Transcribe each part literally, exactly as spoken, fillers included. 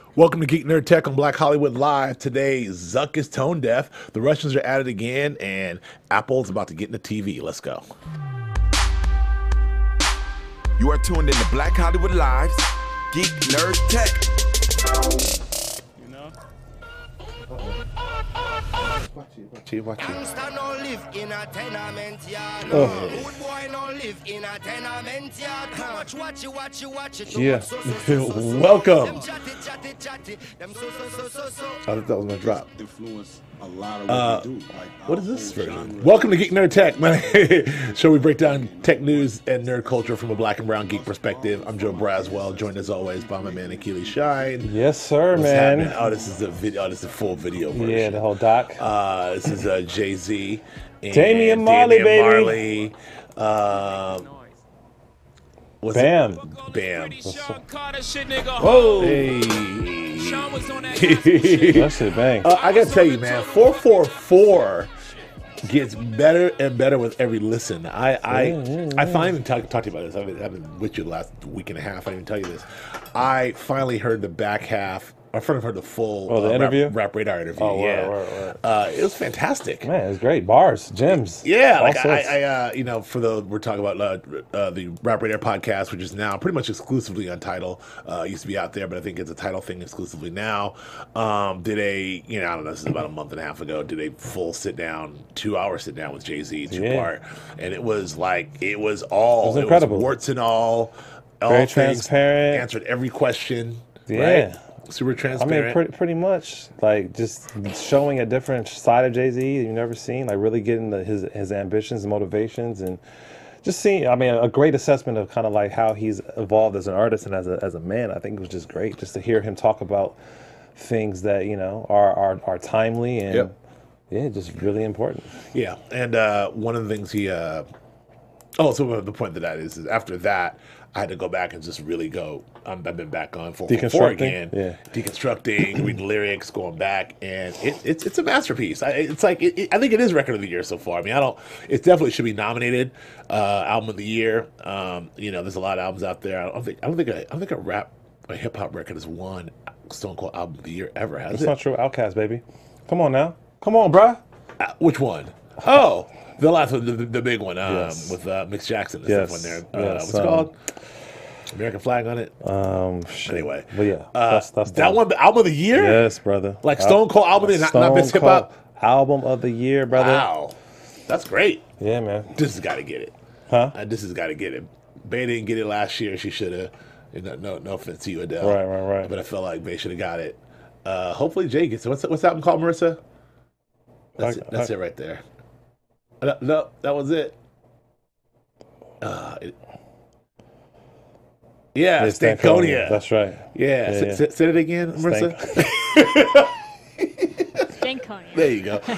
Welcome to Geek Nerd Tech on Black Hollywood Live. Today, Zuck is tone deaf, the Russians are at it again, and Apple's about to get into T V. Let's go. You are tuned in to Black Hollywood Live's Geek Nerd Tech. You know? Watch it, watch it, watch it. Gangsta no live in a tenement yard. Oh. Good boy no live in a tenement yard. Too much watch it, watch it, watch it. Yeah. So, so, so, so, so. Welcome. Them chatty, chatty, chatty. Them so, so, so, so, so. I thought that was going to drop. Influence a lot of what Uh, we do. Like What our is this whole version? genre. Welcome to Geek Nerd Tech. My show we break down tech news and nerd culture from a black and brown geek perspective. I'm Joe Braswell, joined as always by my man Akili Shine. Yes, sir, What's man. happening? Oh, this is a video. Oh, this is a full video version. Yeah, the whole doc. Uh, this is uh, Jay Z, and Damian Marley, Damian baby. Marley. Um, what's Bam. It? Bam. Whoa. Hey. That shit bang. Uh, I gotta tell you, man, four four four gets better and better with every listen. I I, Yeah, yeah, I finally talked talk to you about this. I've been, I've been with you the last week and a half. I didn't even tell you this. I finally heard the back half. I finally heard the full Oh, the uh, interview? rap, rap radar interview. Oh, word, yeah, word, word. Uh, it was fantastic. Man, it's great. Bars, gems. Yeah, all like I, sorts. I uh, you know, for the we're talking about uh, uh, the Rap Radar podcast, which is now pretty much exclusively on Tidal. Uh, it used to be out there, but I think it's a Tidal thing exclusively now. Um, did a, you know, I don't know, this is about a month and a half ago. Did a full sit down, two hour sit down with Jay Z, two Yeah. part, and it was like it was all It was incredible. warts and all, all Very things, transparent. answered every question. Yeah. Right? Super I transparent. mean, pretty, pretty much like just showing a different side of Jay Z you've never seen. Like really getting the, his his ambitions, motivations, and just seeing. I mean, a great assessment of kind of like how he's evolved as an artist and as a as a man. I think it was just great just to hear him talk about things that you know are are, are timely and Yep. yeah, just really important. Yeah, and uh, one of the things he, uh, oh, so the point that that is, is after that, I had to go back and just really go. Um, I've been back on four four four Deconstructing? again, Yeah. deconstructing, reading lyrics, going back, and it, it's it's a masterpiece. I, it's like it, it, I think it is record of the year so far. I mean, I don't. It definitely should be nominated uh, album of the year. Um, you know, there's a lot of albums out there. I don't think I don't think a, I don't think a rap a hip hop record has won Stone Cold album of the year ever. Has That's it? not true. Outcast, baby. Come on now. Come on, bruh. Uh, which one? Oh, the last one, the, the, the big one, um, Yes. with uh, Mix Jackson and Yes, stuff on there. Uh, yes, what's it um, called? American flag on it. Um, shit. Anyway, but yeah, uh, that's that's the that one, the album of the year. Yes, brother. Like Stone Cold album, of the year, not, not Stone best hip hop. Cold album of the year, brother. Wow, that's great. Yeah, man. This has got to get it. Huh? Uh, this has got to get it. Bay didn't get it last year. She should have. No, no, no offense to you, Adele. Right, right, right. But I felt like Bay should have got it. Uh, hopefully Jay gets it. What's what's that album called, Marissa? That's I- it. That's I- it right there. Uh, No, that was it. Uh, it yeah, Yeah, Stankonia. That's right. Yeah, Yeah, say, yeah. say- say it again, Marissa. Stankonia. There you go.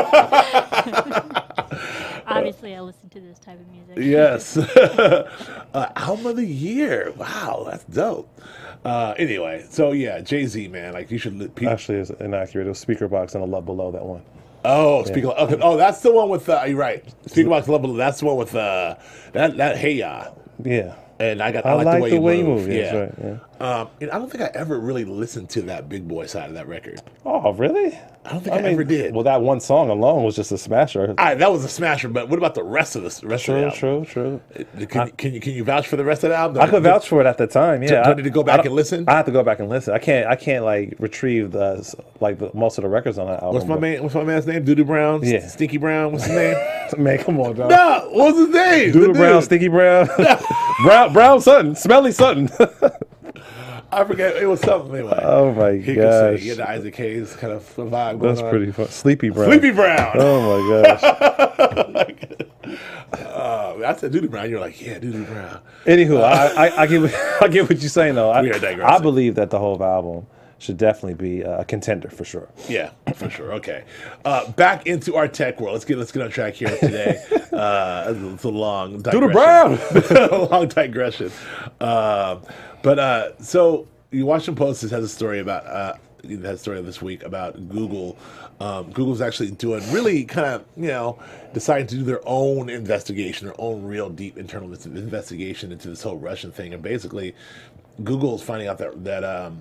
Obviously, I listen to this type of music. Yes. uh, album of the year. Wow, that's dope. Uh, anyway, so yeah, Jay Z, man, like you should. Li- pe- Actually, it's inaccurate. It was Speaker Box and a love below that one. oh, speak. Okay. Oh, that's the one with. Uh, you're right. Speaking about level, that's the one with uh, that that Hey Ya. Yeah. And I got. I, I, like, the way, you move. Yeah, Yeah. that's right. Yeah. Um, and I don't think I ever really listened to that Big Boy side of that record. Oh, really? I don't think I, ever did. Well, that one song alone was just a smasher. All right, that was a smasher. But what about the rest of the rest of the True, album? true, true. Uh, Can, can you can you vouch for the rest of the album? I could vouch for it at the time. Yeah, Do- do I I need to go I back don't- and listen? I have to go back and listen. I can't. I can't like retrieve the like the, most of the records on that album. What's my but- man? What's my man's name? Doodoo Brown. Yeah. Stinky Brown. What's his name? Man, come on, dog. No, what's his name? Doodle The Brown, dude. Sticky Brown, Brown, Brown Sutton, Smelly Sutton. I forget. It was something anyway. Oh my he could say gosh, he had the Isaac Hayes kind of vibe. that's going on. pretty fun. Sleepy Brown. Sleepy Brown. Oh my gosh. Uh, I said Doodoo Brown. You're like, yeah, Doodoo Brown. Anywho, I, I, I get I get what you're saying though. I, We are digressing. I believe that the whole album should definitely be a contender for sure. Yeah, for sure. Okay, uh, back into our tech world. Let's get let's get on track here today. uh, it's a long digression. Doodoo Brown. long digression. Uh, but uh, so the Washington Post has a story about uh, it has a story this week about Google. Um, Google's actually doing really kind of you know deciding to do their own investigation, their own real deep internal investigation into this whole Russian thing, and basically Google's finding out that that um,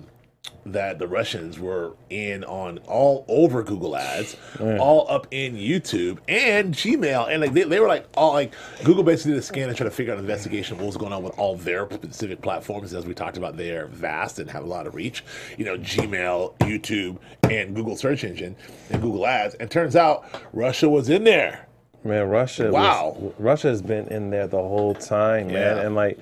that the Russians were in on all over Google Ads, Yeah. all up in YouTube and Gmail, and like they, they were like all like Google basically did a scan and try to figure out an investigation of what was going on with all their specific platforms. As we talked about, they are vast and have a lot of reach. You know, Gmail, YouTube, and Google search engine and Google Ads. And turns out Russia was in there. Man, Russia. Wow. Was, Russia has been in there the whole time, man, Yeah. and like.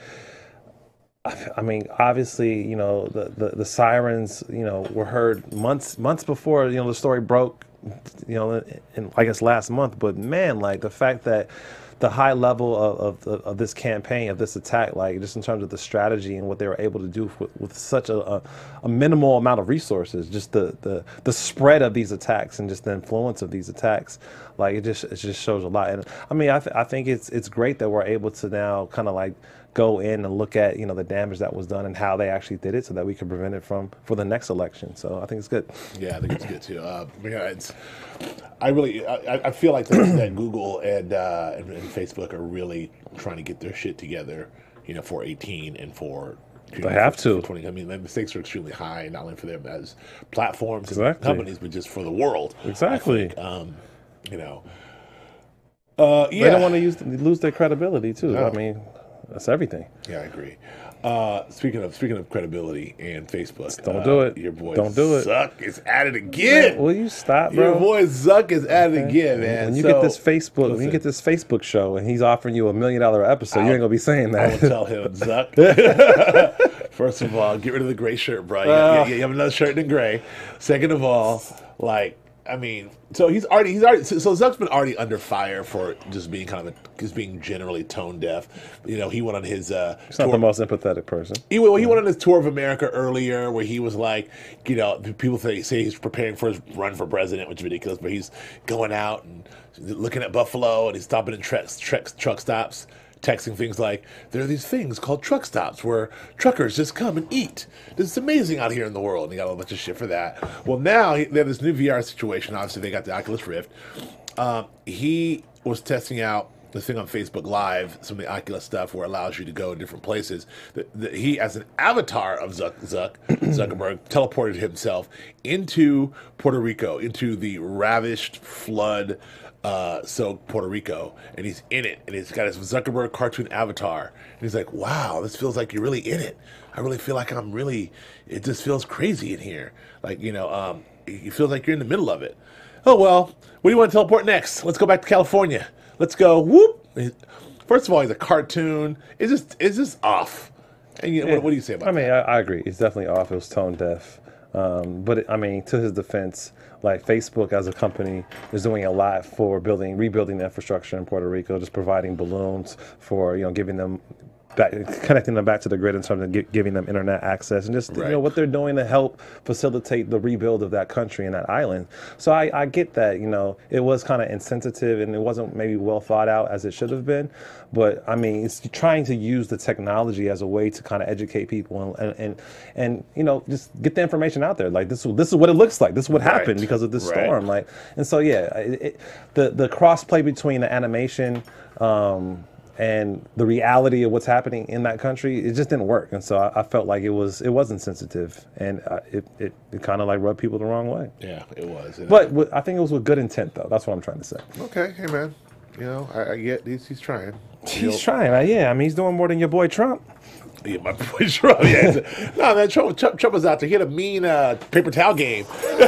I mean, obviously, you know, the, the, the sirens, you know, were heard months months before, you know, the story broke, you know, in, in I guess last month. But man, like the fact that the high level of, of, of this campaign, of this attack, like just in terms of the strategy and what they were able to do with, with such a, a, a minimal amount of resources, just the, the, the spread of these attacks and just the influence of these attacks, like it just it just shows a lot. And I mean, I, th- I think it's it's great that we're able to now kind of like go in and look at, you know, the damage that was done and how they actually did it so that we can prevent it from for the next election. So I think it's good. Yeah, I think it's good too. Uh, yeah, it's. I really, I, I feel like that, that Google and, uh, and and Facebook are really trying to get their shit together. You know, for eighteen and for. They have to. For twenty. I mean, the stakes are extremely high, not only for them as platforms and Exactly. companies, but just for the world. Exactly. I think, um, you know. Uh, yeah. They don't want to use lose their credibility too. No. I mean, that's everything. Yeah, I agree. Uh, speaking of speaking of credibility and Facebook, Don't uh, do it. Your boy Don't do it. Zuck is at it again. Will you stop, bro? Your boy Zuck is at it Okay. again, man. When you So, get this Facebook, when listen, you get this Facebook show, and he's offering you a million dollar episode, you I'll- ain't gonna be saying I will that. tell him, Zuck. First of all, get rid of the gray shirt, bro. You, Uh. you, you have another shirt in gray. Second of all, like, I mean, so he's already he's already so, so Zuck's been already under fire for just being kind of a, just being generally tone deaf. You know, he went on his uh, He's not tour- the most empathetic person. He, well, he went on his tour of America earlier, where he was like, you know, people say, say he's preparing for his run for president, which is ridiculous, but he's going out and looking at Buffalo, and he's stopping in trucks, trucks, truck stops, texting things like, there are these things called truck stops where truckers just come and eat. This is amazing out here in the world. And he got a bunch of shit for that. Well, now he, they have this new V R situation. Obviously, they got the Oculus Rift. Um, he was testing out the thing on Facebook Live, some of the Oculus stuff where it allows you to go in different places. The, the, he, as an avatar of Zuck, Zuck Zuckerberg, teleported himself into Puerto Rico, into the ravished flood uh, soaked Puerto Rico, and he's in it, and he's got his Zuckerberg cartoon avatar, and he's like, "Wow, this feels like you're really in it. I really feel like I'm really. It just feels crazy in here. Like you know, um, it feels like you're in the middle of it. Oh well, what do you want to teleport next? Let's go back to California. Let's go. Whoop. First of all, he's a cartoon. It's just it's just off. And you know, what, what do you say about I mean, that? I, I agree. It's definitely off. It was tone deaf. Um, but it, I mean, to his defense, like Facebook as a company is doing a lot for building, rebuilding the infrastructure in Puerto Rico, just providing balloons for, you know, giving them back, connecting them back to the grid in terms of gi- giving them internet access, and just you Right. know what they're doing to help facilitate the rebuild of that country and that island. So I, I get that, you know, it was kind of insensitive and it wasn't maybe well thought out as it should have been. But I mean, it's trying to use the technology as a way to kind of educate people and, and and and you know just get the information out there. Like this, this is what it looks like. This is what Right. happened because of this Right. storm. Like, and so yeah, it, it, the the cross play between the animation um, and the reality of what's happening in that country, it just didn't work. And so I, I felt like it was it wasn't sensitive, and uh, it it, it kind of like rubbed people the wrong way. Yeah, it was. And- But with, I think it was with good intent, though. That's what I'm trying to say. okay, hey man, you know, I, I get he's he's trying. He's trying, right? Yeah. I mean, he's doing more than your boy Trump. Yeah, my boy Trump. Yeah, he's- no man, Trump, Trump, Trump was out there. He had a mean uh, paper towel game.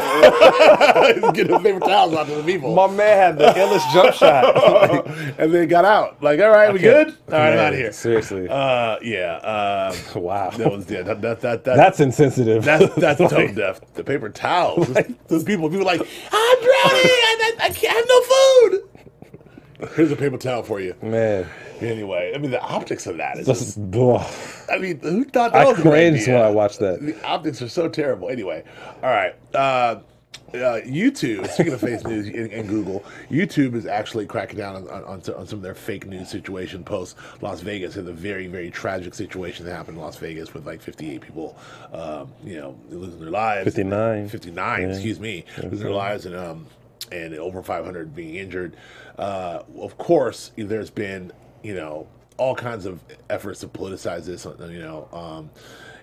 He's getting paper towels out to the people. My man had the illest jump shot. and then got out. Like, all right, we good? All right, I'm Man, out of here. Seriously. Uh, yeah. Uh, Wow. That was yeah. That that that, that That's insensitive. that's that's Like, tone deaf. The paper towels. Those people, people are like, I'm drowning. I, I, I can't I have no food. Here's a paper towel for you. Man. Anyway, I mean the optics of that is Just, just. ugh. I mean, who thought that I was a good cringed idea? when I watched that. The optics are so terrible. Anyway, all right. Uh, uh, YouTube, speaking of fake news and, and Google, YouTube is actually cracking down on, on, on some of their fake news situation post Las Vegas and the very, very tragic situation that happened in Las Vegas with like fifty-eight people, um, you know, losing their lives. fifty-nine. fifty-nine, Yeah. excuse me, losing their lives and um, and over five hundred being injured. Uh, of course, there's been, you know, all kinds of efforts to politicize this, you know, um,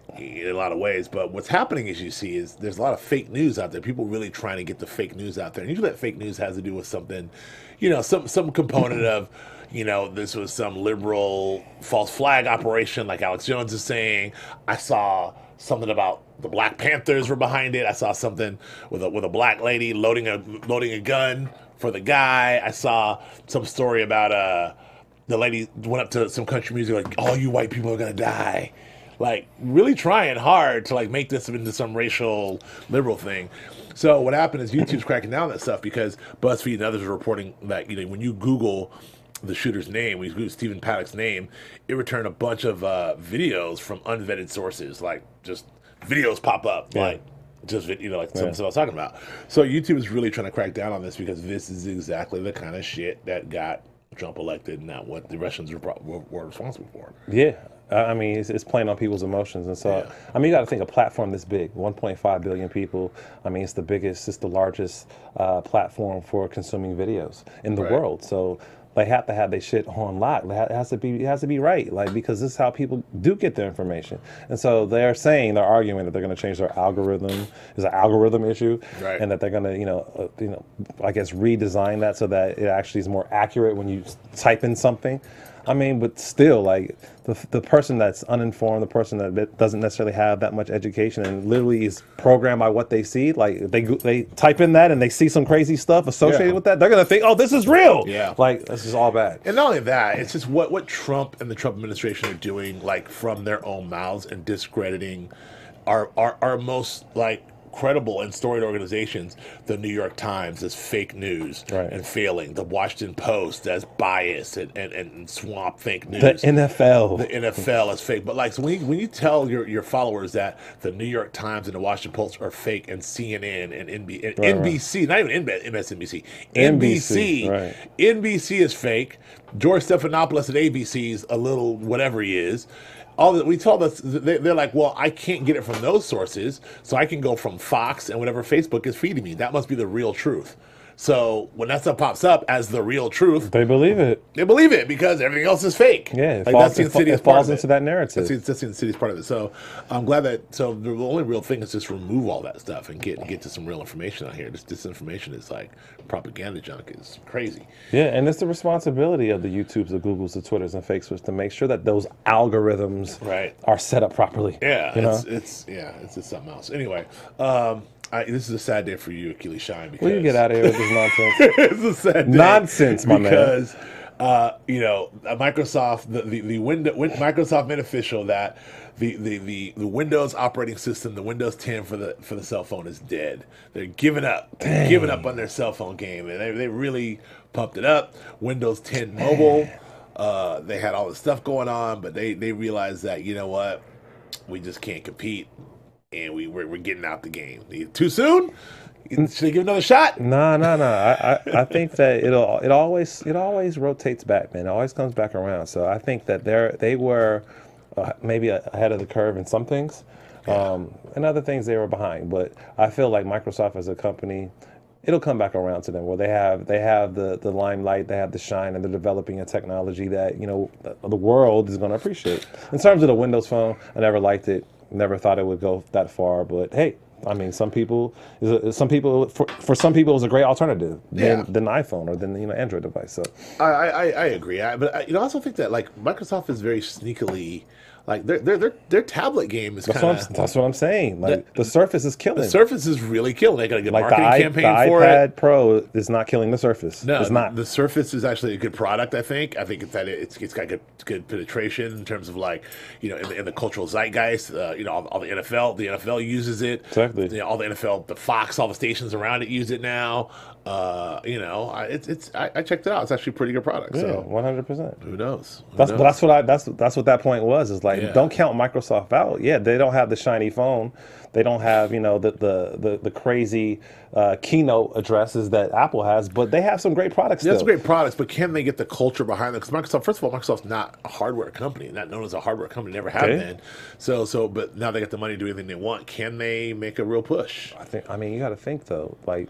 in a lot of ways. But what's happening, as you see, is there's a lot of fake news out there. People really trying to get the fake news out there. And usually that fake news has to do with something, you know, some some component of, you know, this was some liberal false flag operation, like Alex Jones is saying. I saw something about the Black Panthers were behind it. I saw something with a with a black lady loading a loading a gun for the guy. I saw some story about uh the lady went up to some country music like, all you white people are gonna die. Like, really trying hard to like make this into some racial liberal thing. So what happened is YouTube's cracking down on that stuff because BuzzFeed and others are reporting that, you know, when you Google the shooter's name, when you Google Stephen Paddock's name, it returned a bunch of uh, videos from unvetted sources, like just videos pop up, Yeah. like just you know, like Yeah. something I was talking about. So YouTube is really trying to crack down on this because this is exactly the kind of shit that got Trump elected, and not what the Russians were, pro- were, were responsible for. Yeah. I I mean, it's, it's playing on people's emotions. And so, Yeah. I mean, you got to think a platform this big, one point five billion people. I mean, it's the biggest, it's the largest uh, platform for consuming videos in the Right. world. So they have to have their shit on lock. It ha- it has to be, it has to be right, like, because this is how people do get their information. And so they're saying, they're arguing that they're going to change their algorithm. There's an algorithm issue, Right. and that they're going to, you know, uh, you know, I guess redesign that so that it actually is more accurate when you s- type in something. I mean, but still, like the the person that's uninformed, the person that that doesn't necessarily have that much education, and literally is programmed by what they see. Like they go- they type in that and they see some crazy stuff associated Yeah. with that, they're gonna think, oh, this is real. Yeah. Like this is all bad. And not only that, it's just what, what Trump and the Trump administration are doing, like from their own mouths, and discrediting our our, our most like credible and storied organizations, the New York Times as fake news Right. and failing, the Washington Post as bias and, and, and swamp fake news. The N F L. The N F L is fake, but like so when you, when you tell your, your followers that the New York Times and the Washington Post are fake, and C N N and, N B, and Right, N B C, not even M S N B C, N N B B C, C, right. N B C is fake. George Stephanopoulos at A B C's a little whatever he is. All that we told us, they, they're like, well, I can't get it from those sources, so I can go from Fox and whatever Facebook is feeding me. That must be the real truth. So when that stuff pops up as the real truth, They believe it. they believe it because everything else is fake. Yeah, it like falls, that's the it, fa- insidious it part falls of into it. that narrative. That's the, that's the insidious part of it. So I'm glad that. So the only real thing is just remove all that stuff and get get to some real information out here. This disinformation is like propaganda junk. Is crazy. Yeah, and it's the responsibility of the YouTubes, the Googles, the Twitters, and Facebooks to make sure that those algorithms Right. are set up properly. Yeah, you know. it's, it's yeah, it's, it's something else. Anyway, um, I, this is a sad day for you, Achilles Shine. Because Will you get out of here with this nonsense? it's a sad day Nonsense, my man. because, uh, you know, uh, Microsoft, the the, the window, win, Microsoft made official that the, the, the, the Windows operating system, the Windows ten for the for the cell phone is dead. They're giving up, They're giving up on their cell phone game, and they they really pumped it up. Windows ten Mobile, uh, they had all this stuff going on, but they they realized that, you know what, we just can't compete, and we we're, we're getting out the game. Too soon? Should they give another shot? No, no, no. I, I, I think that it'll it always it always rotates back, man. It always comes back around. So I think that they're they were uh, maybe ahead of the curve in some things, um, and other things they were behind. But I feel like Microsoft as a company, it'll come back around to them where they have they have the the limelight, they have the shine, and they're developing a technology that, you know, the, the world is going to appreciate. In terms of the Windows Phone, I never liked it. Never thought it would go that far. But hey. I mean, some people, some people, for, for some people, it was a great alternative than, Yeah. than iPhone or than, you know, Android device. So I, I, I agree, I, but I, you know, I also think that like Microsoft is very sneakily, like their their their, their tablet game is that's kind what I'm, of, that's what I'm saying. Like the Surface is killing. the Surface is really killing. They got a good like the, marketing I, the campaign for iPad it. Pro is not killing the Surface. No, it's not. The Surface is actually a good product. I think. I think it's that it's it's got good good penetration in terms of like, you know, in the, in the cultural zeitgeist. Uh, you know, all, all the N F L, the N F L uses it. Exactly. You know, all the N F L, the Fox, all the stations around it use it now. Uh, you know, I, it's it's I, I checked it out. It's actually a pretty good product. yeah, So one hundred percent. who knows? Who That's knows? but that's what I that's that's what that point was. Is like, Yeah. don't count Microsoft out. Yeah, they don't have the shiny phone. They don't have, you know, the the the, the crazy uh, keynote addresses that Apple has, but they have some great products. Yeah, that's still. great products, but can they get the culture behind them? Because Microsoft, first of all, Microsoft's not a hardware company, not known as a hardware company, never have Okay. been. So, so, but now they got the money to do anything they want. Can they make a real push? I think. I mean, you got to think though. Like,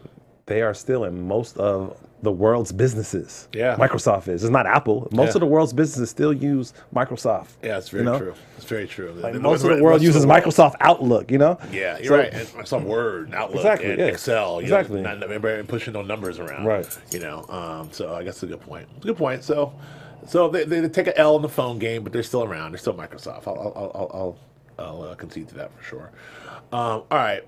they are still in most of the world's businesses. Yeah. Microsoft is. It's not Apple. Most Yeah. of the world's businesses still use Microsoft. Yeah, it's very you know? true. It's very true. Like The- most the- of the world most uses the world- Microsoft Outlook, you know? Yeah, you're So- right. And Microsoft Word, and Outlook, Exactly, and yeah. Excel. You Exactly. Know, not, not pushing no numbers around. Right. You know. Um, so I guess it's a good point. It's a good point. So, so they, they take an L in the phone game, but they're still around. They're still Microsoft. I'll I'll I'll, I'll, I'll uh, concede to that for sure. Um, all right.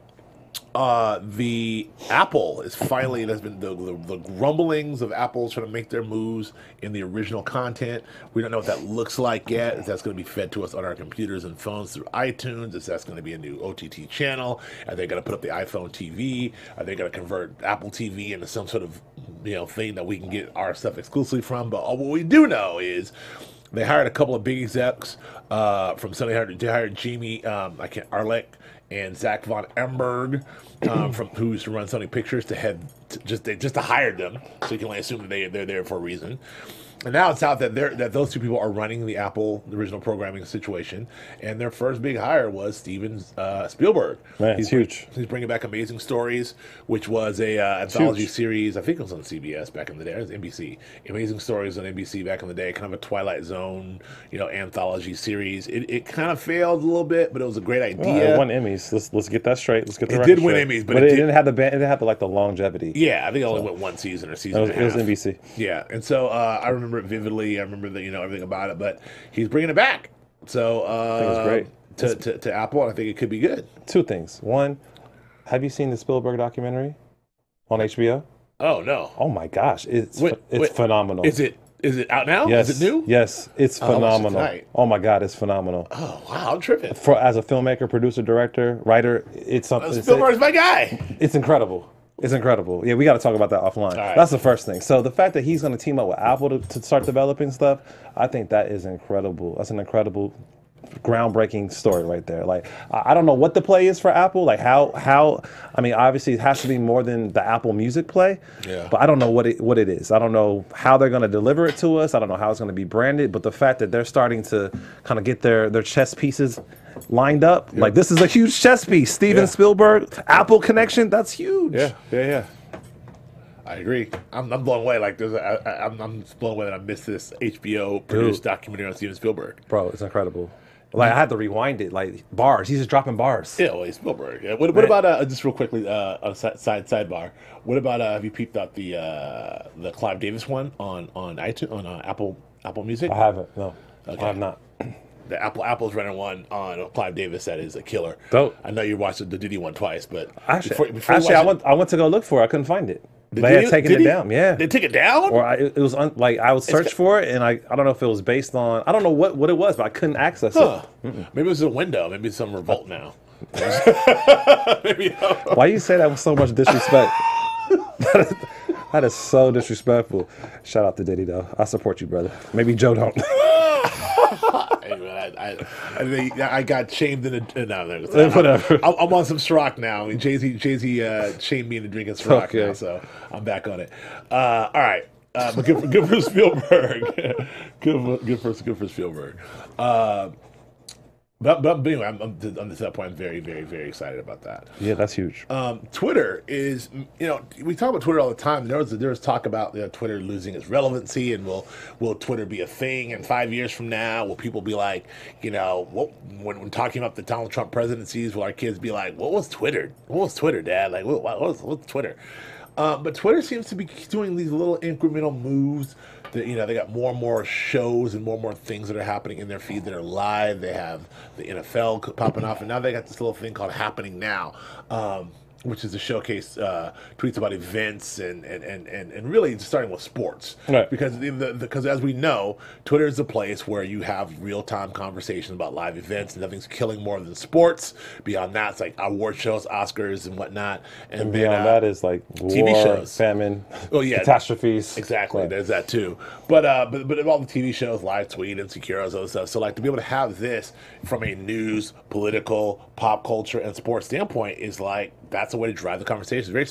Uh, the Apple is finally, there's been the, the, the grumblings of Apple trying to make their moves in the original content. We don't know what that looks like yet. If that's going to be fed to us on our computers and phones through iTunes, is that's going to be a new O T T channel? Are they going to put up the iPhone T V? Are they going to convert Apple T V into some sort of, you know, thing that we can get our stuff exclusively from? But all what we do know is they hired a couple of big execs uh, from Sony. Hired, they hired Jamie, um, I can't, Arlek and Zach von Emberg, um, from who used to run Sony Pictures, to head to just they just to hire them, so you can only assume that they they're there for a reason. And now it's out that they're that those two people are running the Apple original programming situation, and their first big hire was Steven uh, Spielberg. Man, he's it's huge. He's bringing back Amazing Stories, which was a uh, anthology huge. series. I think it was on C B S back in the day. It was N B C. Amazing Stories on N B C back in the day, kind of a Twilight Zone, you know, anthology series. It, it kind of failed a little bit, but it was a great Well, idea. it won Emmys. Let's let's get that straight. Let's get the It record did win straight. Emmys, but but it it, did- didn't have the ban- it didn't have the, like the longevity. Yeah, I think it only went one season or season. It was, and a it was half. N B C. Yeah, and so uh, I remember it vividly. I remember that you know everything about it, but he's bringing it back. So uh, think it's great. to, to to Apple, and I think it could be good. Two things. One, have you seen the Spielberg documentary on H B O? Oh no, Oh my gosh, it's Wait, it's wait, phenomenal. Is it is it out now? Yes, Is it new? Yes, it's I'll watch it phenomenal. tonight. Oh my God, it's phenomenal. Oh wow, I'm tripping. For as a filmmaker, producer, director, writer, it's something. It's, Spielberg's my guy. it's incredible. It's incredible. Yeah, we got to talk about that offline. right. That's the first thing. So the fact that he's going to team up with Apple to, to start developing stuff, I think that is incredible. That's an incredible, groundbreaking story right there. Like, I I don't know what the play is for Apple. Like how how I mean, obviously it has to be more than the Apple Music play. Yeah. But I don't know what it what it is. I don't know how they're going to deliver it to us. I don't know how it's going to be branded. But the fact that they're starting to kind of get their their chess pieces lined up, like this is a huge chess piece. Steven Yeah. Spielberg, Apple connection, that's huge. Yeah, yeah, yeah. I agree. I'm, I'm blown away. Like there's, a, I, I'm, I'm just blown away that I missed this H B O produced Dude. documentary on Steven Spielberg. Bro, it's incredible. Like I had to rewind it, like bars. He's just dropping bars. Yeah, well, he's Spielberg. Yeah. What, what Man. about uh, just real quickly uh, on a si- side sidebar? What about uh, have you peeped out the uh, the Clive Davis one on on iTunes on uh, Apple Apple Music? I haven't. No, Okay. I have not. The Apple Apple's running one on Clive Davis that is a killer. Dope. I know you watched the Diddy one twice, but Actually, before, before you actually, I watch it- went. I went to go look for it. I couldn't find it. Did They had you- taken did it he? down. Yeah. They took it down. Or I, it was un, like I would search got- for it, and I I don't know if it was based on. I don't know what what it was, but I couldn't access Huh. it. Maybe it was a window. Maybe it's some revolt now. Maybe. Why you say that with so much disrespect? that, is, that is so disrespectful. Shout out to Diddy though. I support you, brother. Maybe Joe don't. Hey, man, I, I, I, think I got shamed in a no, no, no, Whatever. I'm, I'm on some Ciroc now. I mean, Jay Z, Jay Z uh, shamed me into drinking Ciroc Okay. now, so I'm back on it. Uh, all right, uh, but good for, good for Spielberg. good, for, good for good for Spielberg. Uh, but but, but anyway, I'm, I'm to, on this that point, I'm very very very excited about that. Yeah, that's huge. Um, Twitter is, you know, we talk about Twitter all the time. There was there was talk about you know, Twitter losing its relevancy, and will will Twitter be a thing in five years from now? Will people be like, you know, what when when talking about the Donald Trump presidencies, will our kids be like, what was Twitter? What was Twitter, Dad? Like, what, what was what's Twitter? Uh, but Twitter seems to be doing these little incremental moves. That, you know, they got more and more shows and more and more things that are happening in their feed that are live. They have the N F L popping off, and now they got this little thing called Happening Now, um, which is to showcase uh, tweets about events and and, and, and and really starting with sports. Right. Because the, the, because as we know, Twitter is a place where you have real time conversations about live events. Nothing's killing more than sports. Beyond that, it's like award shows, Oscars, and whatnot. And, And then, beyond uh, that is like T V war, shows. famine, Oh, yeah. catastrophes. Exactly, Right. there's that too. But uh, but but of all the T V shows, Live Tweet, Insecure, all those stuff. So like to be able to have this from a news, political, pop culture, and sports standpoint is like that's a way to drive the conversation. It's very smart.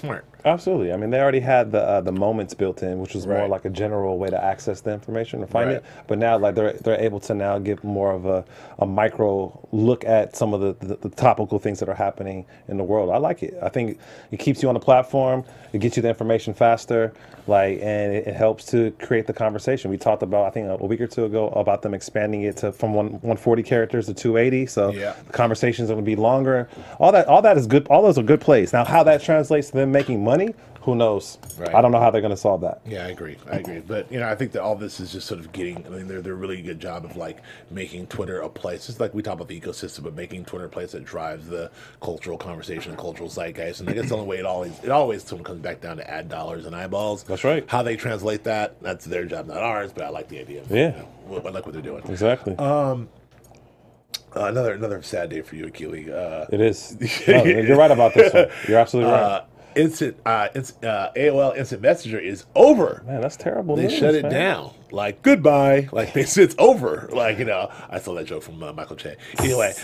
Absolutely. I mean, they already had the uh, the moments built in, which was more Right. like a general way to access the information or find Right. it. But now, like they're they're able to now give more of a, a micro look at some of the, the, the topical things that are happening in the world. I like it. I think it keeps you on the platform. It gets you the information faster, like, and it, it helps to create the conversation. We talked about, I think, a week or two ago about them expanding it to from one, 140 characters to two eighty. So Yeah. the conversations are going to be longer. All that, all that is good. All those are good plays. Now, how that translates to them making money, who knows? Right. I don't know how they're going to solve that. Yeah, I agree. I agree. But you know, I think that all this is just sort of getting. I mean, they're they're really good job of like making Twitter a place. Just like we talk about the ecosystem, but making Twitter a place that drives the cultural conversation and cultural zeitgeist. And I guess the only way it always it always sort of comes back down to ad dollars and eyeballs. That's right. How they translate that, that's their job, not ours. But I like the idea. Of, Yeah. You know, what- I like what they're doing. Exactly. Uh, another another sad day for you, Akili. Uh, it is. No, you're right about this one. You're absolutely right. uh, instant, uh, it's, uh, A O L Instant Messenger is over. Man, that's terrible They news, shut it man. down. Like, goodbye. Like, they said it's over. Like, you know, I stole that joke from uh, Michael Che. Anyway,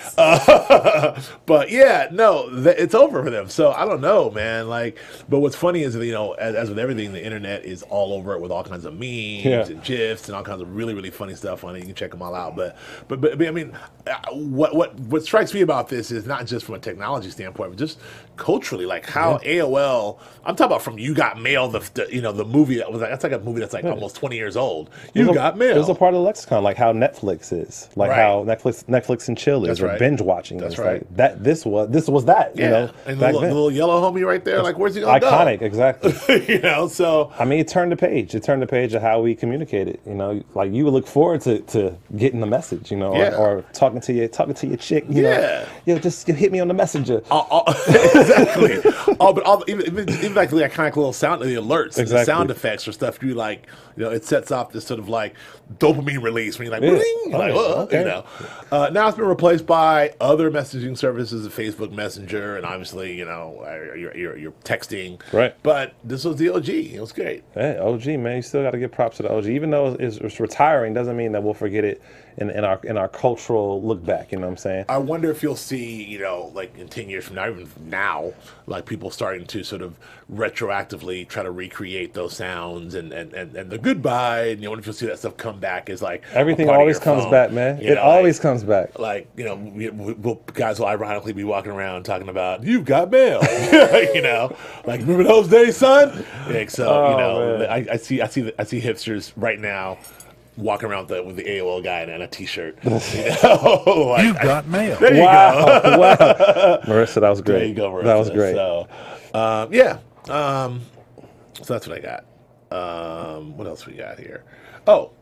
uh, but yeah, no, th- it's over for them. So I don't know, man. Like, but what's funny is, you know, as, as with everything, the internet is all over it with all kinds of memes Yeah. and GIFs and all kinds of really, really funny stuff on it. You can check them all out. But, but, but, but I mean, uh, what, what, what strikes me about this is not just from a technology standpoint, but just culturally, like how A O L, I'm talking about from You Got Mail, the, the you know, the movie that was like, that's like a movie that's like almost twenty years old. It was You a- Got Mail. It was a part of the lexicon, like how Netflix is, like Right. how Netflix, Netflix and chill is, That's or right. binge watching. That's is. right. Like that. This was this was that. Yeah, You know, and the back little, the then. little yellow homie right there, like, where's he gonna Iconic, exactly. go? You know, so I mean, it turned the page. It turned the page of how we communicated. You know, like you would look forward to, to getting the message. You know, Yeah. or, or talking to your talking to your chick. You Yeah. know, yo, just you hit me on the messenger. all, all, exactly. Oh, but all even even, even like the iconic little sound, the alerts, and the Exactly. sound effects or stuff. You like, you know, it sets off this sort of like dopamine release when you're like, Yeah. "Bling," you're Oh, like, yeah. "Uh," Okay. you know. Uh, now it's been replaced by other messaging services, the Facebook Messenger, and obviously, you know, uh, your your, your texting. Right. But this was the O G. It was great. Hey, O G, man, you still got to give props to the O G. Even though it's, it's retiring, doesn't mean that we'll forget it in, in our in our cultural look back. You know what I'm saying? I wonder if you'll see, you know, like in ten years from now, even now, like people starting to sort of retroactively try to recreate those sounds and, and, and, and the goodbye. And you know, wonder if you'll see that stuff come back as like a Everything part of always your comes phone. back, man. You It know, always like, comes back. Like, you know, we, we, we'll, guys will ironically be walking around talking about, you've got mail. You know, like, remember those days, son? Like, so, Oh, you know, man. I, I see I see, I see hipsters right now walking around with the, with the A O L guy in a t-shirt. You know? Like, You got mail. there you go. Wow, wow. Marissa, that was great. There you go, Marissa. That was great. So, um, yeah. Um, so that's what I got. Um, what else we got here? Oh,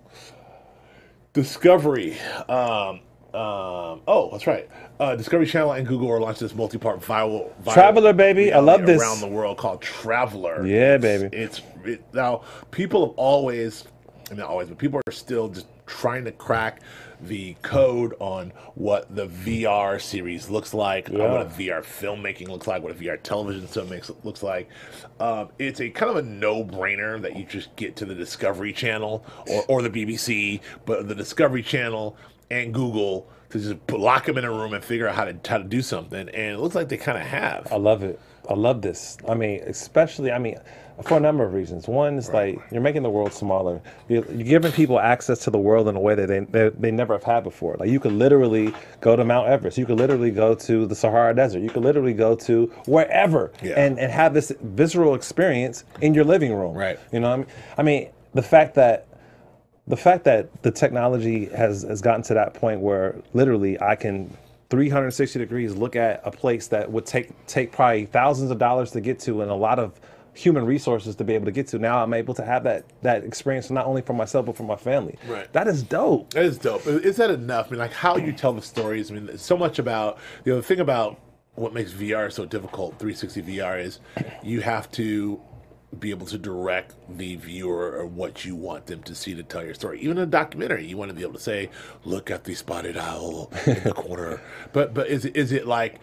Discovery. Um, um, oh, that's right. Uh, Discovery Channel and Google are launching this multi-part viral, viral Traveler, baby. I love reality this. around the world called Traveler. Yeah, It's- baby. It's it, now people have always, I mean, not always, but people are still just trying to crack the code on what the V R series looks like, uh, Yeah. what a V R filmmaking looks like, what a V R television show makes looks like. Um, it's a kind of a no-brainer that you just get to the Discovery Channel or, or the B B C, but the Discovery Channel and Google to just put- lock them in a room and figure out how to how to do something. And it looks like they kind of have. I love it. I love this. I mean, especially, I mean, for a number of reasons. One is like you're making the world smaller. You're, you're giving people access to the world in a way that they, they they never have had before. Like you could literally go to Mount Everest. You could literally go to the Sahara Desert. You could literally go to wherever Yeah. and, and have this visceral experience in your living room. Right. You know what I mean? I mean, the fact that the fact that the technology has, has gotten to that point where literally I can three hundred sixty degrees look at a place that would take take probably thousands of dollars to get to and a lot of human resources to be able to get to. Now I'm able to have that that experience not only for myself but for my family. Right. That is dope. That is dope. Is that enough? I mean, like how you tell the stories. I mean, there's so much about you know the thing about what makes V R so difficult. three sixty V R is you have to be able to direct the viewer or what you want them to see to tell your story. Even in a documentary, you want to be able to say, "Look at the spotted owl in the corner." But but is it, is it like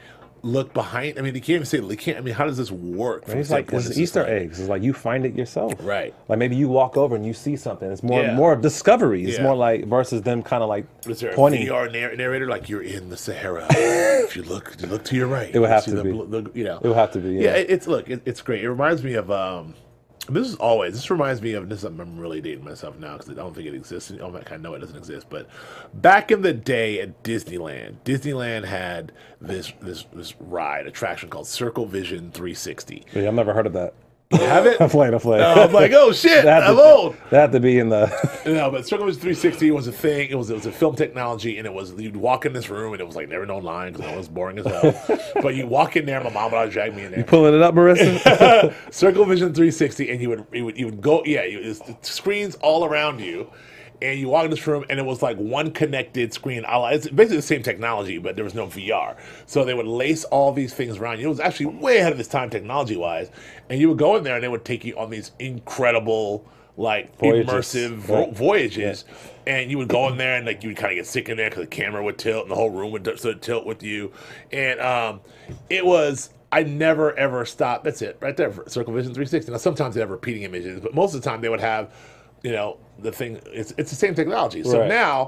look behind. I mean, you can't even say they can't. I mean, how does this work? It's like it's Easter eggs. It's like you find it yourself. Right. Like maybe you walk over and you see something. It's more Yeah. more of discovery. It's Yeah. more like versus them kind of like Is there a pointing. V R narr- narrator like you're in the Sahara? If you look, you look to your right. It would you have see to the be. bl- the- you know, It would have to be. Yeah. yeah. it- it's look, it, it's great. It reminds me of. Um, this is always. This reminds me of. This is, I'm really dating myself now because I don't think it exists. Oh, I kind of know it doesn't exist. But back in the day at Disneyland, Disneyland had this this this ride attraction called Circle Vision three sixty. Yeah, I've never heard of that. You have it? I'm playing. I'm playing. I'm like, oh shit, That had I'm to- old. That had to be in the. No, but Circle Vision three sixty was a thing. It was it was a film technology, and it was you'd walk in this room, and it was like never known line because it was boring as hell. But you walk in there, my mom would always drag me in there. Pulling it up, Marissa. Circle Vision three sixty, and you would you would you would go, yeah, you, it's the screens all around you, and you walk in this room, and it was like one connected screen. It's basically the same technology, but there was no V R. So they would lace all these things around you. It was actually way ahead of its time technology wise, and you would go in there, and they would take you on these incredible, like Voyages. immersive vo- Right. voyages, and you would go in there and like you would kind of get sick in there because the camera would tilt and the whole room would sort of tilt with you, and um, it was. I never ever stopped. That's it, right there. Circle Vision three sixty. Now sometimes they have repeating images, but most of the time they would have, you know, the thing. It's it's the same technology. So Right. now.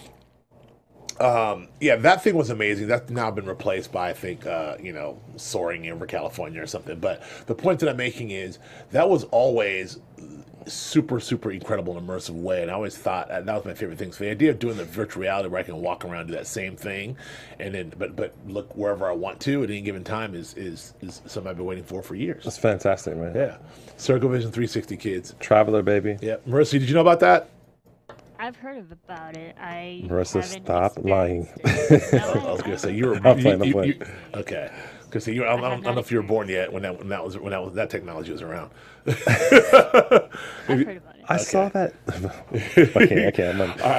Um, yeah, that thing was amazing. That's now been replaced by, I think, uh, you know, soaring over California or something. But the point that I'm making is that was always super, super incredible and immersive way. And I always thought uh, that was my favorite thing. So the idea of doing the virtual reality where I can walk around and do that same thing, and then but but look wherever I want to at any given time is is is something I've been waiting for for years. That's fantastic, man. Yeah, Circle Vision three sixty kids. Traveler, baby. Yeah, Marissa, did you know about that? I've heard of about it. I Marissa, haven't stop lying. experienced it. I was gonna say you were. I'm playing, you- I'm you- playing. you- okay. Because you, I, don't- I don't know if you were born yet when that when that was when that was that technology was around. I've heard about it. I saw that. I can't. I can't.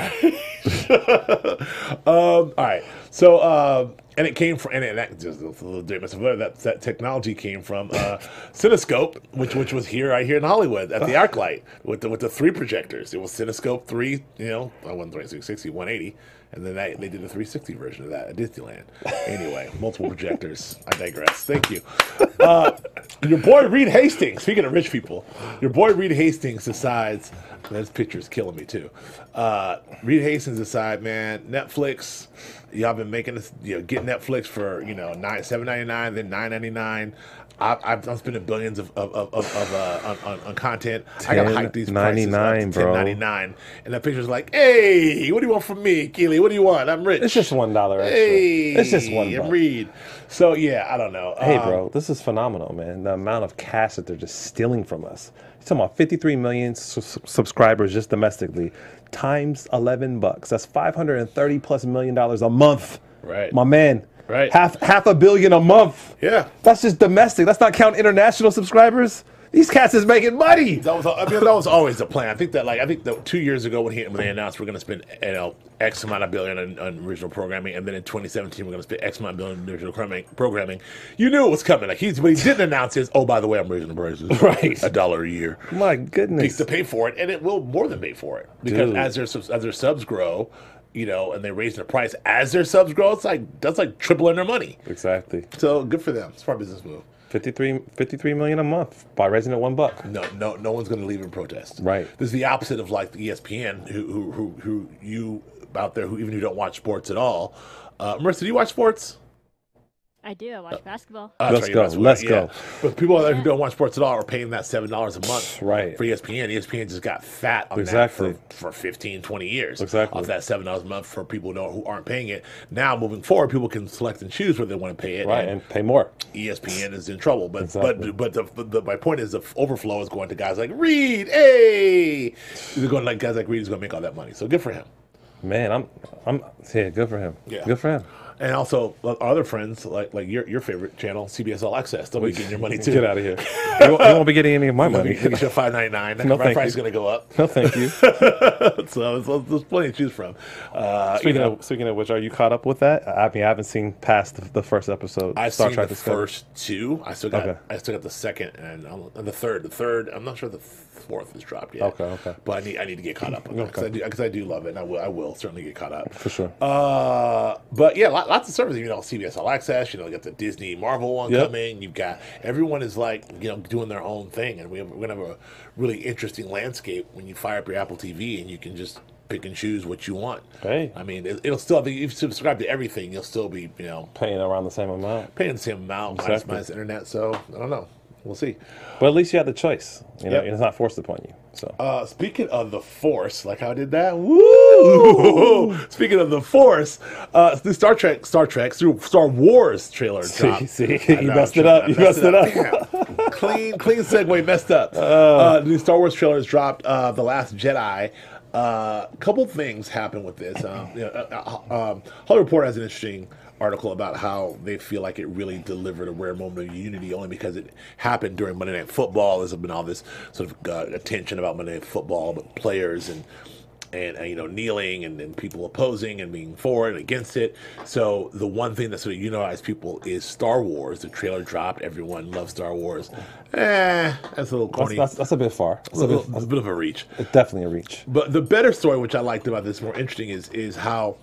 I'm, um, all right. So, um, and it came from, and it, that just a little date myself. That that technology came from uh, Cinescope, which which was here right here in Hollywood at the ArcLight with the with the three projectors. It was Cinescope three, you know, one twenty-six sixty, one eighty, and then that, they did a three sixty version of that at Disneyland. Anyway, multiple projectors. I digress. Thank you. Uh, your boy Reed Hastings. Speaking of rich people, your boy Reed Hastings decides. This picture's killing me too. Uh, Reed Hastings decide, man, Netflix. Y'all been making this, you know, get Netflix for you know nine seven ninety nine, then nine ninety nine. I, I've, I'm spending billions of of, of, of, of uh, on, on, on content. I gotta hike these prices up to ten ninety-nine, bro. ten ninety-nine, and that picture's like, hey, what do you want from me, Keely? What do you want? I'm rich. it's just one dollar extra. Hey, It's just one and buck. Reed. So yeah, I don't know. Hey, Um, bro, this is phenomenal, man. The amount of cash that they're just stealing from us. You're talking about fifty-three million su- subscribers just domestically, times eleven bucks. That's five hundred thirty plus million dollars a month. Right. My man. Right. Half half a billion a month. Yeah. That's just domestic. That's not count international subscribers. These cats is making money. That was, I mean, that was always the plan. I think that, like, I think that two years ago when, he, when they announced we're going to spend, you know, X amount of billion on, on original programming, and then in twenty seventeen we're going to spend X amount of billion on original programming, programming, you knew it was coming. Like, he's, what he didn't announce is, oh, by the way, I'm raising the prices, Right. a dollar a year, My goodness. to pay for it, and it will more than pay for it because Dude. as their subs- as their subs grow, you know, and they raise their price as their subs grow, it's like that's like tripling their money. Exactly. So good for them. It's a smart business move. fifty-three, fifty-three million a month by raising it one buck. No, no, no one's going to leave in protest. Right. This is the opposite of like the E S P N, who, who, who, who you out there who even who don't watch sports at all. Uh, Marissa, do you watch sports? I do. I watch basketball. Uh, Let's you go, watch sports, let's yeah. go. But people out there who don't watch sports at all are paying that seven dollars a month Right. for E S P N. E S P N just got fat on Exactly. that for, for fifteen, twenty years. Exactly. Off that seven dollars a month for people who, know, who aren't paying it. Now, moving forward, people can select and choose whether they want to pay it. Right, And and pay more. E S P N is in trouble, but Exactly. but but the, the, my point is the overflow is going to guys like Reed. Hey, they're going like guys like Reed is going to make all that money. So good for him. Man, I'm, I'm, yeah, good for him. Yeah. Good for him. And also our other friends like like your your favorite channel, C B S All Access. They'll be getting your money too. Get out of here. You won't, you won't be getting any of my money. You get five ninety nine. No, My thank price is you. going to go up. No, thank you. so, so there's plenty to choose from. Uh, Speaking you know, of speaking of which, are you caught up with that? I mean, I haven't seen past the, the first episode. I've Star seen Trek the Discovery. first two. I still got Okay. I still got the second and, um, and the third. The third, I'm not sure the fourth is dropped yet. Okay, okay. But I need I need to get caught up on that because Okay. I do because I do love it, and I will I will certainly get caught up For sure. Uh, but yeah, a lot, lot, lots of services. You know, C B S All Access. You know, you got the Disney Marvel one Yep. coming. You've got everyone is like you know doing their own thing, and we have, we're gonna have a really interesting landscape when you fire up your Apple T V and you can just pick and choose what you want. Hey. I mean, it, it'll still. If you subscribe to everything, you'll still be you know Paying around the same amount. paying the same amount minus, Exactly. minus internet. So I don't know. We'll see. But at least you have the choice. You know, Yep. and it's not forced upon you. So Uh, speaking of the Force, like how I did that. Woo! Speaking of the Force, uh, the Star Trek, Star Trek, Star Wars trailer dropped. see, I you know, messed it I up. You messed it up. Damn. clean, clean segue, messed up. Uh, the Star Wars trailers dropped. Uh, the Last Jedi. A uh, couple things happened with this. Um, you know, uh, uh, um, Hollywood Reporter has an interesting article about how they feel like it really delivered a rare moment of unity only because it happened during Monday Night Football. There's been all this sort of uh, attention about Monday Night Football, but players and and, and you know kneeling and, and people opposing and being for and against it. So the one thing that sort of unifies people is Star Wars. The trailer dropped. Everyone loves Star Wars. Eh, that's a little that's, corny. that's, that's a bit far. That's a, a bit, little, that's a bit of a reach. it's definitely a reach. But the better story, which I liked about this, more interesting, is is how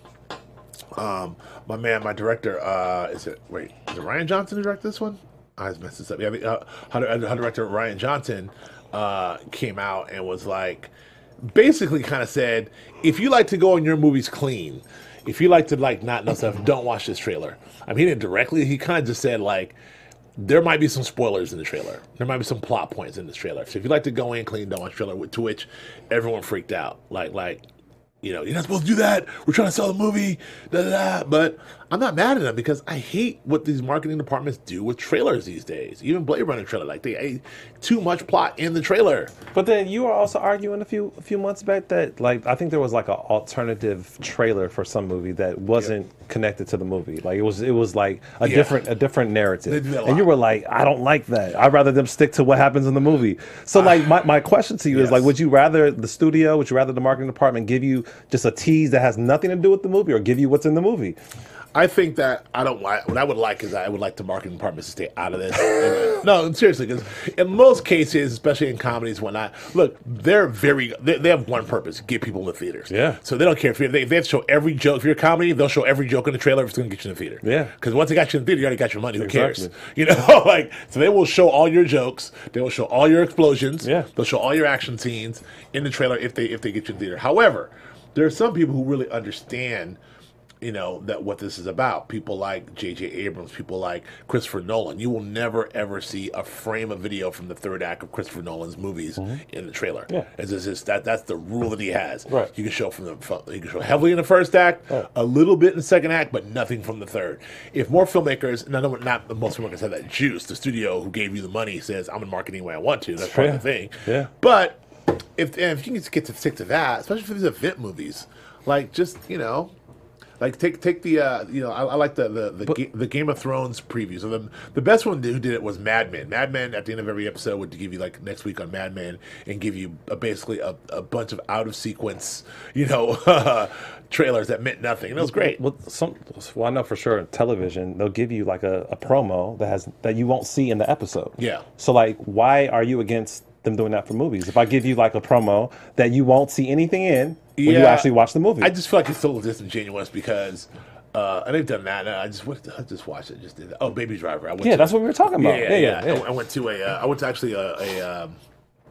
um, my man, my director, uh, is it wait, is it Ryan Johnson who directed this one? I just messed this up. Yeah, the, uh, how, how director Ryan Johnson uh, came out and was like, basically, kind of said, if you like to go on your movies clean, if you like to like not know stuff, don't watch this trailer. I mean, he didn't directly. He kind of just said like, there might be some spoilers in the trailer. There might be some plot points in this trailer. So if you like to go in clean, don't watch the trailer. To which everyone freaked out. Like, like, you know, you're not supposed to do that. We're trying to sell the movie. Da, da, da. But I'm not mad at them because I hate what these marketing departments do with trailers these days. Even Blade Runner trailer, like they ate too much plot in the trailer. But then you were also arguing a few a few months back that like I think there was like an alternative trailer for some movie that wasn't connected to the movie. Like it was it was like a Yeah. different a different narrative. They do that a And you lot. were like, I don't like that. I'd rather them stick to what happens in the movie. So like my, my question to you is Yes. like, would you rather the studio, would you rather the marketing department give you just a tease that has nothing to do with the movie or give you what's in the movie? I think that I don't like. What I would like is I would like the marketing departments to stay out of this. And, uh, no, seriously, because in most cases, especially in comedies, and whatnot, look, they're very. They, they have one purpose: get people in the theaters. Yeah. So they don't care if you're, they they have to show every joke. If you're a comedy, they'll show every joke in the trailer if it's going to get you in the theater. Yeah. Because once they got you in the theater, you already got your money. Who Exactly. cares? You know, like so they will show all your jokes. They will show all your explosions. Yeah. They'll show all your action scenes in the trailer if they if they get you in the theater. However, there are some people who really understand. You know, that what this is about. People like J J Abrams, people like Christopher Nolan. You will never, ever see a frame of video from the third act of Christopher Nolan's movies in the trailer. Yeah. It's just, it's that, that's the rule that he has. Right. You can show from the from- you can show heavily in the first act, Right. a little bit in the second act, but nothing from the third. If more filmmakers, none of not most filmmakers have that juice. The studio who gave you the money says, I'm in marketing the way I want to. That's part of the thing. Yeah. But if, and if you can just get to stick to that, especially for these event movies, like just, you know, like take take the uh, you know I, I like the the the, But- Ga- the Game of Thrones previews. So the the best one who did it was Mad Men. Mad Men at the end of every episode would give you like next week on Mad Men and give you a, basically a, a bunch of out of sequence you know trailers that meant nothing. And it was great. Well, some, well, I know for sure in television they'll give you like a, a promo that has that you won't see in the episode. Yeah. So like, why are you against them doing that for movies? If I give you like a promo that you won't see anything in when you Yeah. actually watch the movie, I just feel like it's a little disingenuous because. Uh, and they've done that. And I just what, I just watched it. Just did that. Oh, Baby Driver. I went yeah, to, that's what we were talking about. Yeah, yeah. yeah. I, I went to a. Uh, I went to actually a. a um,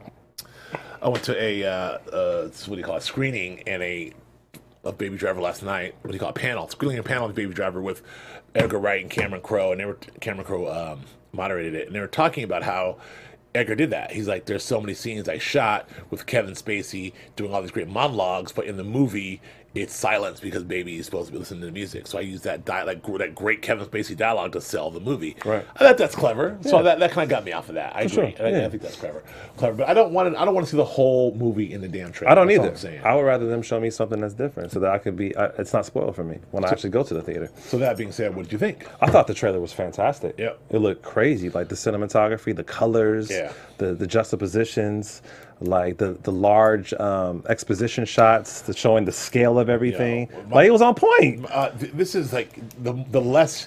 I went to a. Uh, uh, what do you call it? Screening and a. Of Baby Driver last night. What do you call it? Panel. Screening a panel of Baby Driver with Edgar Wright and Cameron Crowe, and they were Cameron Crowe um, moderated it, and they were talking about how. Edgar did that. He's like, there's so many scenes I shot with Kevin Spacey doing all these great monologues, but in the movie, it's silence because Baby is supposed to be listening to the music. So I use that di- like gr- that great Kevin Spacey dialogue to sell the movie. Right. I thought that's clever. So Yeah. that, that kind of got me off of that. I For agree. sure. I, Yeah. I think that's clever. Clever, but I don't want to. I don't want to see the whole movie in the damn trailer. I don't That's all either. I'm saying. I would rather them show me something that's different so that I could be. I, it's not spoiled for me when I actually go to the theater. So that being said, what did you think? I thought the trailer was fantastic. Yep. It looked crazy, like the cinematography, the colors, Yeah. the the juxtapositions, like the the large um, exposition shots, the showing the scale of everything. Yeah. Like it was on point. Uh, th- this is like the the less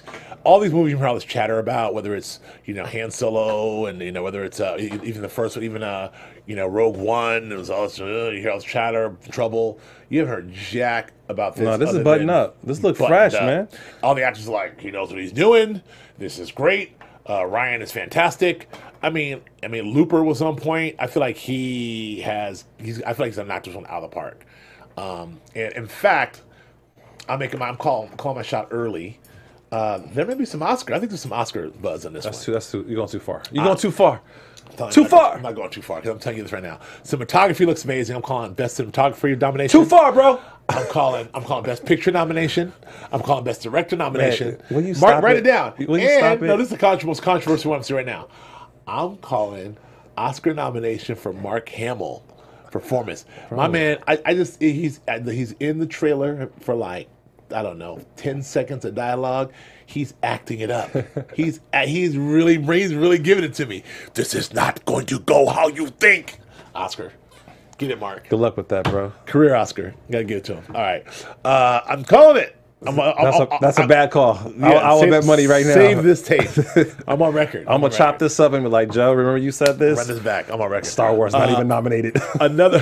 all these movies you hear all this chatter about, whether it's you know Han Solo and you know whether it's uh, e- even the first one, even uh, you know Rogue One. It was all this, uh, you hear all this chatter, trouble. You haven't heard jack about this. No, this is other button than up. This look buttoned fresh, up. man. All the actors are like, he knows what he's doing. This is great. Uh, Ryan is fantastic. I mean, I mean, Looper was on point. I feel like he has. He's. I feel like he's knocked this one out of the park. Um, and in fact, I'm making my. I'm calling calling my shot early. Uh, there may be some Oscar. I think there's some Oscar buzz on this That's one. too. That's too. You're going too far. You're going too far. I'm telling Too you, I'm not- far. I'm not going too far because I'm telling you this right now. Cinematography looks amazing. I'm calling best cinematography nomination. Too far, bro. I'm calling. I'm calling best picture nomination. I'm calling best director nomination. will you Mark, stop write it? it, down. Will you and stop no, it? this is the contro- most controversial one I'm seeing right now. I'm calling Oscar nomination for Mark Hamill performance. My man, I, I just he's he's in the trailer for like I don't know ten seconds of dialogue. He's acting it up. he's he's really he's really giving it to me. This is not going to go how you think. Oscar, get it, Mark. Good luck with that, bro. Career Oscar. Gotta give it to him. All right. Uh, I'm calling it. I'm, I'm, That's a I'm- that's a I'm- bad call. yeah, I, I will save- bet money right now. Save this tape. I'm on record. I'm on gonna chop record. this up and be like, Joe, remember you said this? Run this back. I'm on record. Star Wars not Uh, even nominated. Another.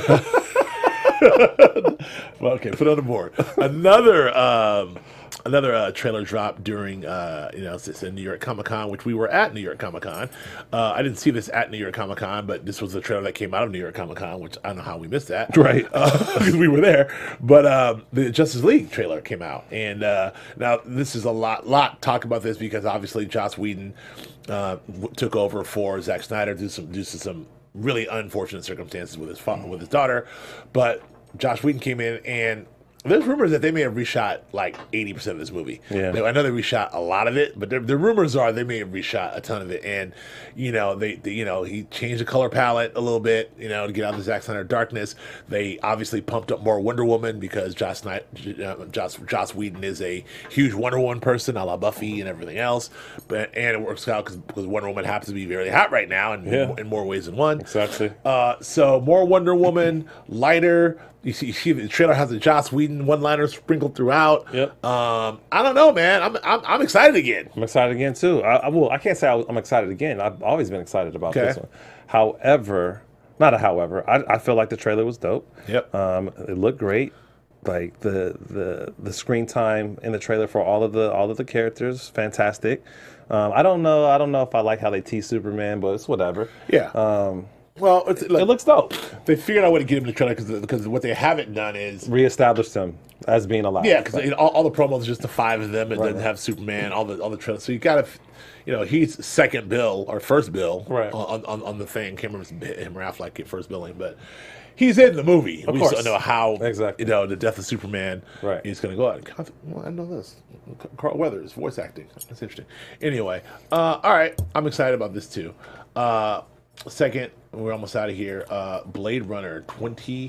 Well, okay, put it on the board. Another. Um, Another uh, trailer drop during, uh, you know, it's in New York Comic Con, which we were at New York Comic Con. Uh, I didn't see this at New York Comic Con, but this was the trailer that came out of New York Comic Con, which I don't know how we missed that. Right. Because we were there. But um, the Justice League trailer came out. And uh, now this is a lot, lot talk about this because obviously Joss Whedon uh, w- took over for Zack Snyder due to some, due to some really unfortunate circumstances with his fa- with his daughter. But Josh Whedon came in and there's rumors that they may have reshot like eighty percent of this movie. Yeah. Now, I know they reshot a lot of it, but the, the rumors are they may have reshot a ton of it. And, you know, they, they, you know, he changed the color palette a little bit, you know, to get out of the Zack Snyder darkness. They obviously pumped up more Wonder Woman because Joss, Knight, uh, Joss, Joss Whedon is a huge Wonder Woman person, a la Buffy and everything else. But and it works out because Wonder Woman happens to be very hot right now in, Yeah. in more ways than one. Exactly. Uh, so more Wonder Woman, lighter. You see, you see, the trailer has a Joss Whedon one-liner sprinkled throughout. Yep. Um, I don't know, man. I'm I'm, I'm excited again. I'm excited again too. I, I well, I can't say I was, I'm excited again. I've always been excited about Okay. this one. However, not a however. I, I feel like the trailer was dope. Yep. Um, it looked great. Like the the the screen time in the trailer for all of the all of the characters, fantastic. Um, I don't know. I don't know if I like how they tease Superman, but it's whatever. Yeah. Um, well, it's, look, it looks dope. they figured out what to get him in the trailer because because what they haven't done is Reestablished him as being alive. yeah, because all, all the promos are just the five of them. It Right. doesn't have Superman. All the all the trailers. So you got to, you know, he's second bill or first bill Right. on, on on the thing. Can't remember if it's him or Affleck get first billing, but. He's in the movie. Of we course. just don't know how Exactly. you know the death of Superman Right. is going to go out. Well, I know this. Carl Weathers voice acting. That's interesting. Anyway, uh, all right. I'm excited about this too. Uh, second, we're almost out of here. Uh, Blade Runner twenty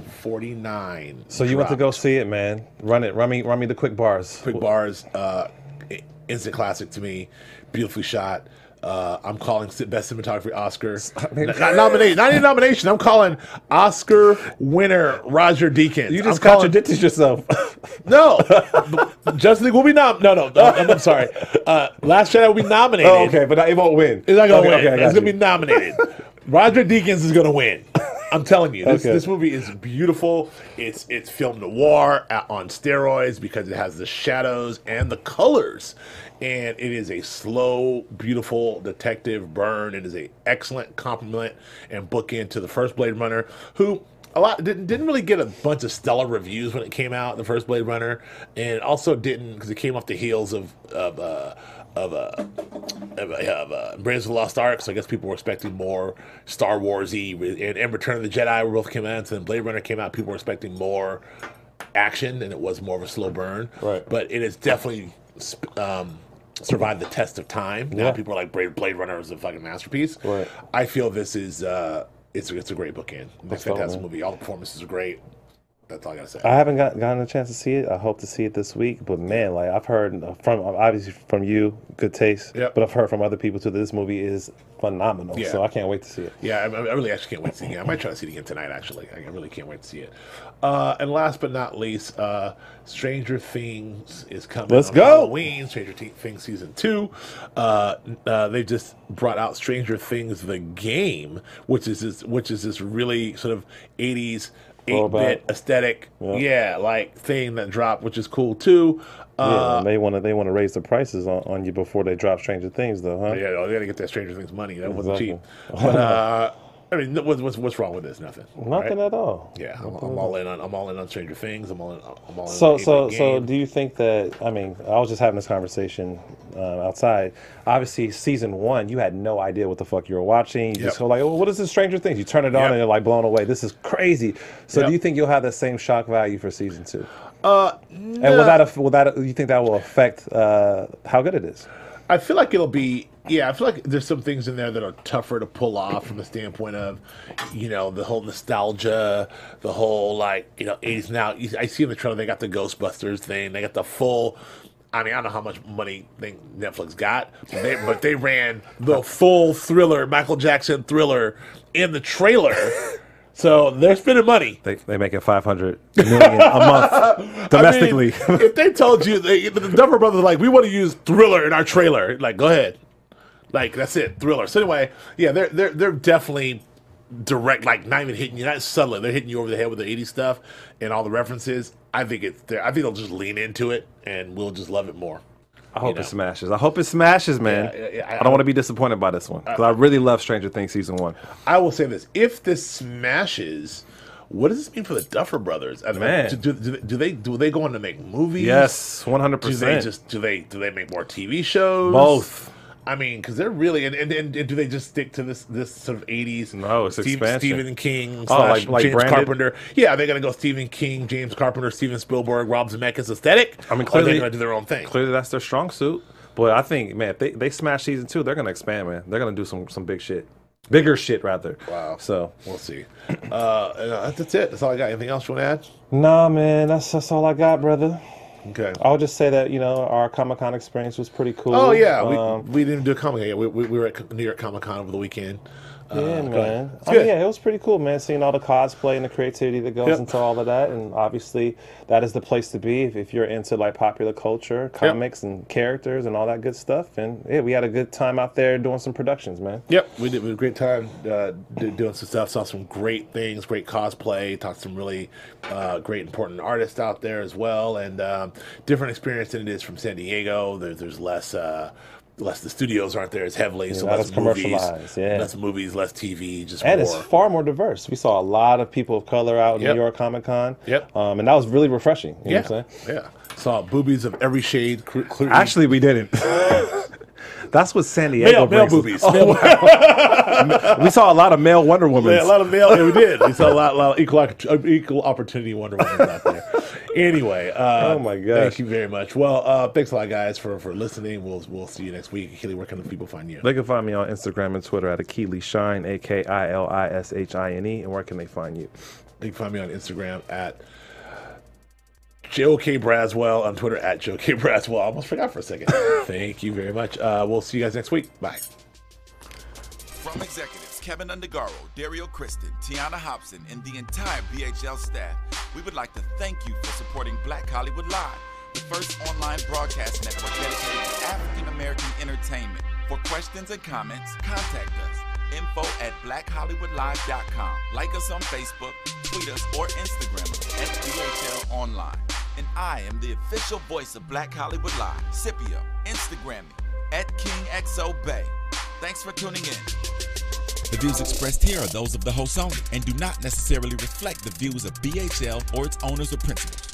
forty-nine. So you went to go see it, man. Run it. Run me. Run me the quick bars. Quick bars. Uh, instant classic to me. Beautifully shot. Uh, I'm calling best cinematography Oscar. Not, not nomination, not even nomination. I'm calling Oscar winner Roger Deakins. You I'm just calling, contradicted yourself. No, Justice League will be nom. No, no, no I'm, I'm sorry. Uh, Last Jedi will be nominated. Oh, okay, but it won't win. It's not gonna okay, win. Okay, I got it's gonna you. be nominated. Roger Deakins is gonna win. I'm telling you, this, Okay. this movie is beautiful. It's it's film noir at- on steroids because it has the shadows and the colors, and it is a slow, beautiful detective burn. It is a excellent compliment and bookend to the first Blade Runner, who a lot didn't didn't really get a bunch of stellar reviews when it came out, the first Blade Runner, and also didn't because it came off the heels of of uh, of uh, of, uh, of uh, Raiders of the Lost Ark. So I guess people were expecting more Star Warsy, and, and Return of the Jedi were both came out, and then Blade Runner came out. People were expecting more action, and it was more of a slow burn. Right. But it has definitely sp- um, survived the test of time. Now Yeah. people are like Blade, Blade Runner is a fucking masterpiece. Right. I feel this is uh, it's a, it's a great bookend. It's a That's dope, fantastic man. movie. All the performances are great. That's all I gotta say. I haven't got, gotten a chance to see it. I hope to see it this week. But man, like I've heard from obviously from you, good taste. Yep. But I've heard from other people too that this movie is phenomenal. Yeah. So I can't wait to see it. Yeah, I, I really actually can't wait to see it again. I might try to see it again tonight, actually. I really can't wait to see it. Uh, and last but not least, uh, Stranger Things is coming Let's on go. Halloween. Stranger Things Season two. Uh, uh, they just brought out Stranger Things the game, which is this, which is this really sort of eighties eight-bit aesthetic, Yeah. yeah, like thing that dropped, which is cool too. Yeah, Uh, and they want to they want to raise the prices on, on you before they drop Stranger Things, though, huh? yeah, they gotta get that Stranger Things money. That wasn't cheap. Exactly. But uh, I mean, what's what's what's wrong with this? Nothing. Nothing right? at all. Yeah, I'm, I'm all in on I'm all in on Stranger Things. I'm all in. I'm all in. So on the so eight-bit so game. do you think that, I mean, I was just having this conversation uh, outside. Obviously, season one, you had no idea what the fuck you were watching. You just Yep. go like, oh, what is this Stranger Things? You turn it on Yep. and you're like blown away. This is crazy. So Yep. do you think you'll have that same shock value for season two? Uh, And will that aff- will that you think that will affect uh, how good it is? I feel like it'll be. Yeah, I feel like there's some things in there that are tougher to pull off from the standpoint of, you know, the whole nostalgia, the whole like, you know, eighties. Now you- I see in the trailer they got the Ghostbusters thing. They got the full. I mean, I don't know how much money they, Netflix got, but they, but they ran the full Thriller, Michael Jackson Thriller, in the trailer. So they're spending money. They they making five hundred million a month domestically. I mean, if they told you, they, the Duffer Brothers are like, we want to use Thriller in our trailer, like, go ahead. Like, that's it, Thriller. So anyway, yeah, they're they're they're definitely direct, like not even hitting you, not subtly. They're hitting you over the head with the eighties stuff and all the references. I think it's there. I think they'll just lean into it, and we'll just love it more. I hope know. it smashes. I hope it smashes, man. Yeah, yeah, yeah, I- I, don't want to be disappointed by this one because I really love Stranger Things season one. I will say this: if this smashes, what does this mean for the Duffer Brothers? I mean, Man. do, do, do, do they do they go on to make movies? Yes, one hundred Do they percent. just do they do they make more T V shows? Both. I mean, because they're really and, and, and, and do they just stick to this this sort of eighties? No, it's Steve, expansion. Stephen King Oh, slash like- like James branded? Carpenter. Yeah, they're gonna go Stephen King, James Carpenter, Steven Spielberg, Rob Zemeckis aesthetic. I mean, or clearly they're gonna do their own thing. Clearly, that's their strong suit. But I think, man, if they, they smash season two, they're gonna expand, man. They're gonna do some some big shit, bigger shit rather. Wow. So We'll see. Uh, and, uh, that's it. That's all I got. Anything else you want to nah, man, that's that's all I got, brother. add? Okay. I'll just say that, you know, our Comic Con experience was pretty cool. Oh yeah, we, Um, we didn't do a Comic Con yet. We, we, we were at New York Comic Con over the weekend. Uh, yeah, go ahead. man. It's I mean, good. yeah, it was pretty cool, man. Seeing all the cosplay and the creativity that goes Yep. into all of that, and obviously that is the place to be if, if you're into like popular culture, comics, and characters and all that good stuff. And yeah, we had a good time out there doing some productions, man. Yep, we did. We had a great time uh, do- doing some stuff. Saw some great things, great cosplay. Talked to some really uh, great, important artists out there as well, and um, different experience than it is from San Diego. There, there's less. Uh, Less the studios aren't there as heavily, so not less as movies, commercialized, yeah. less movies, less T V, just And more. it's far more diverse. We saw a lot of people of color out in Yep. New York Comic Con. Yep. Um, and that was really refreshing. You yeah, know what I'm saying? yeah. Saw boobies of every shade. Cl- clearly. Actually, we didn't. That's what San Diego male, male brings us. boobies. Male- We saw a lot of male Wonder Woman. Yeah, a lot of male. Yeah, we did. We saw a lot, lot of equal, opp- equal opportunity Wonder Woman out there. Anyway, uh, Oh my gosh. thank you very much. Well, uh, thanks a lot, guys, for, for listening. We'll we'll see you next week. Keely, where can the people find you? They can find me on Instagram and Twitter at Akili Shine, A K I L I S H I N E. And where can they find you? You can find me on Instagram at Joe K Braswell, on Twitter at Joe K Braswell. I almost forgot for a second. Thank you very much. Uh, we'll see you guys next week. Bye. From executives Kevin Undergaro, Dario Kristen, Tiana Hobson, and the entire B H L staff, we would like to thank you for supporting Black Hollywood Live, the first online broadcast network dedicated to African American entertainment. For questions and comments, contact us. Info at black hollywood live dot com. Like us on Facebook, tweet us, or Instagram us at B H L Online. And I am the official voice of Black Hollywood Live, Scipio. Instagram me at King X O Bay. Thanks for tuning in. The views expressed here are those of the host only and do not necessarily reflect the views of B H L or its owners or principals.